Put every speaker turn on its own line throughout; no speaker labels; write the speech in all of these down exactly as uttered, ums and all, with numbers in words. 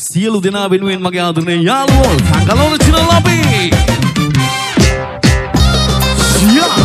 සියලු දෙනා වෙනුවෙන් මගේ ආදරණීය යාළුවෝ සංගලෝන චිරලාපි සියා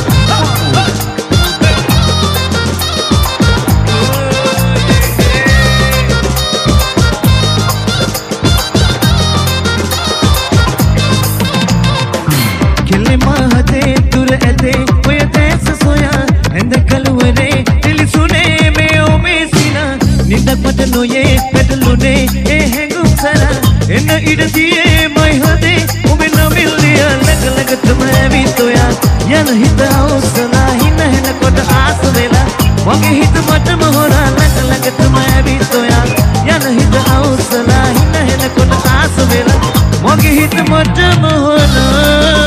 කෙල්ලේ මහතේ දුර ඇතේ ඔය තැස සොයා ඇඳ කලුවරේ තිලිසුනේ මේ ඔමේ සිනා නිදක් මට නොයේ පැටලුනේ ඒ හැඟුම් සරා එන්න ඉඩ තියේ මයි හදේ ඔබේ නමිල්ලිය ළඟ ළඟටම ඇවිත් ඔයා යන හිත අවසලා හින හෙනකොට ආස වෙලා මගේ හිත මටම හොරා ළඟ ළඟටම ඇවිත් ඔයා යන හිත අවසලා හින හෙනකොට ආස වෙලා මගේ හිත මටම හොරා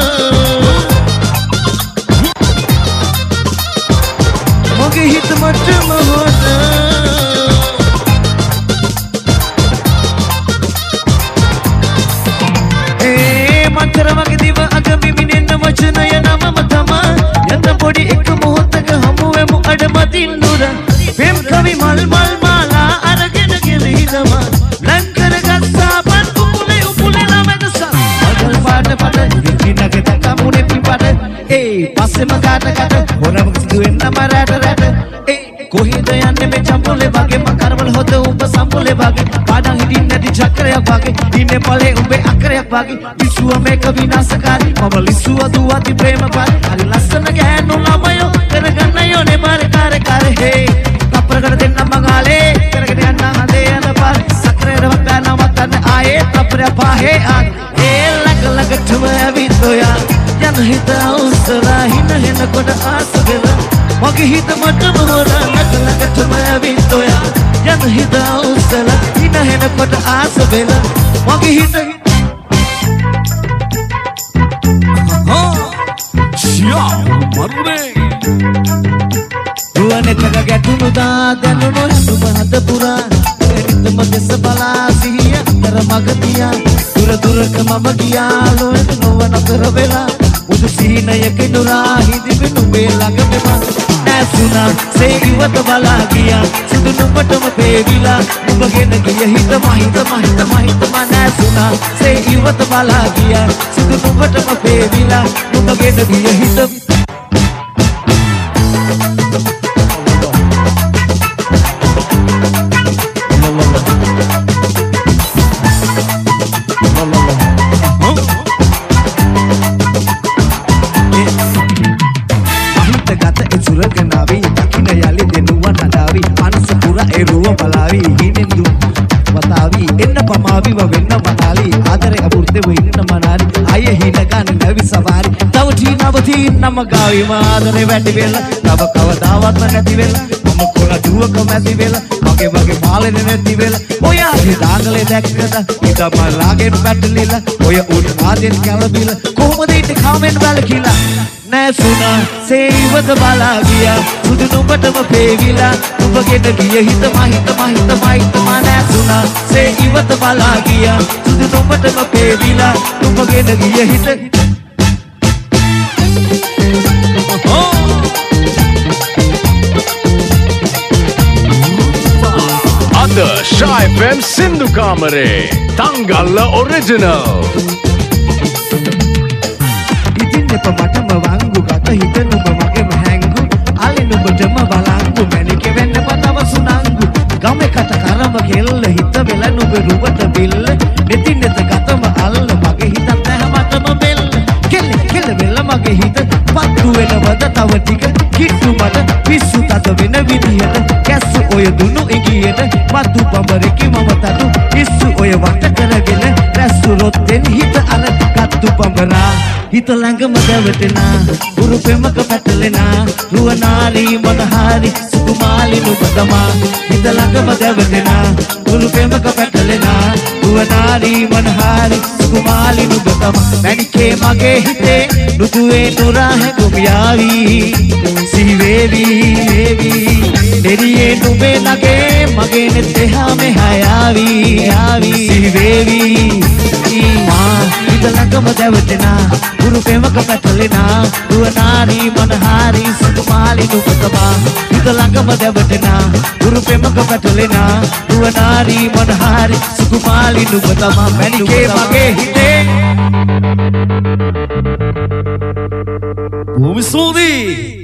මගේ හිත මටම හොරා ඒ මන්තර වගේ දිව අග මිමිනෙන්න වචනය නමම තමා යන්න පොඩි එක මොහොතක හමු වෙමු අඩමතින් නුර පෙම් කවි මල් මල් මාලා අරගෙන ගෙවිදම ලං කරගත්තා පන් උපුලේ උපුලේ ළමදසා අගල් පාට පට ඉතිනක තකමුනේ පිපට ඒ පස්සෙම කාට කට හොරම සිදුවෙන්න මරට රට ඒ කොහෙද යන්නේ මේ චම්පුලේ වගේ මකරවල හොත උඹ සම්පුලේ වගේ පාඩම් හිටින් නැති චක්‍රයක් වගේ ඉන්නේ පලේ උඹේ අක්‍රයක් වගේ විසුව මේක විනාශකාරී මම ලිසුව දුවති ප්‍රේම පාර හරි ලස්සන ගෑනු ළමයෝ කරගන්න යෝනේ මාරේ කාරේ කාරේ හේ කප්පරකට දෙන්න මගාලේ කරගෙන යන්න හදේ යන පාර සක්‍රේරවත් බෑනවත් අන්න ආයේ කප්පර පාහේ ආ ඒ ළඟ ළඟටම ඇවිත් ඔයා යන හිත අවසලා හින හෙනකොට ආස වෙලා මගේ හිත මටම හොරා ළඟ ළඟටම ඇවිත් ඔයා යන හිත අවසලා හින හෙනකොට ආස වෙලා මගේ හිත
සියා මරුනේ
දුවනෙතක ගැටුණු දා දැනුණු හැඳුම හද පුරා එනිතම දෙස බලා සිහිය අතර මග තියා දුර දුරක මම ගියා ලොවට නොවන කර වෙලා මුදු සීනයක නුරා හිදිවි නුඹේ ළඟ මෙම නැසුණා සේ ඉවත බලා ගියා සිදු නුඹටම පේවිලා නුඹගෙන ගිය හිත මහිත මහිත මහිතම නැසුණා සේ ඉවත බලා ගියා සිදු නුඹටම පේවිලා නුඹගෙන ගිය හිත නම ගාවි මාදරේ වැඩි වෙලා තව කවදාවත් නැති වෙලා මම කොළ දුවක මැදි වෙලා මගේ වගේ මාළේ නැති වෙලා ඔයාගේ දාගලේ දැක්කද ඉතම ලාගෙන් පැටලිලා ඔය උඩ ආදෙන් කැළඹිලා කොහොමද ඉන්නේ කාමෙන් බැලකිලා නැසුණා සේවත බලා ගියා සුදු නුඹටම පේවිලා නුඹගෙට ගිය හිත මහිත මහිත මහිතම නැසුණා සේවත බලා ගියා සුදු නුඹටම පේවිලා නුඹගෙට ගිය හිත
The Shy F M Sindhu Kamare Tangalla Original
ඉතින් එප මටම වංගු ගත හිත නුඹ මගේම හැංගු අලි නුඹටම බලංගු මැනික වෙන්න පතව සුනංගු ගමේ කට කරම කෙල්ල හිත වෙල නුඹ රුවට බිල්ල නෙති නෙත ගතම අල්ල මගේ හිතත් නැහමතම බෙල්ල කෙල්ල කෙල්ල වෙල මගේ හිත පත්තු වෙනවද තව ටික කිට්ටු මට පිස්සු තද වෙන විදියට කැස්සු ඔය දුනු ඉගියට මතු පඹරකි මම තතු ඉස්සු ඔය වට කරගෙන රැස්සු රොත්තෙන් හිත අර කත්තු පඹරා හිත ළඟම දැවටෙනා උරු පෙමක පැටලෙනා රුවනාරි මනහාරි සුකුමාලි නුඹදමා හිත ළඟම දැවටෙනා උරු පෙමක පැටලෙනා රුවනාරි මනහාරි සුකුමාලි නුඹදමා මැනිකේ මගේ හිතේ නුදුවේ නුරා හැඟුම් යාවි සිහිවේවි වේවි දෙරියේ නුඹේ ළඟේ මගේ නෙත් එහා මෙහා යාවි යාවි සිහිවේවි මා හිත ළඟ ළඟම දැවටෙනා ගුරු ප්‍රේමක පැටලෙනා දුවනාරි මනහාරි සුකුමාලි නුඹ තමා හිත ළඟම දැවටෙනා ගුරු ප්‍රේමක පැටලෙනා දුවනාරි මනහාරි සුකුමාලි නුඹ තමා මැනිකේ මගේ හිතේ
භූමි සෝදී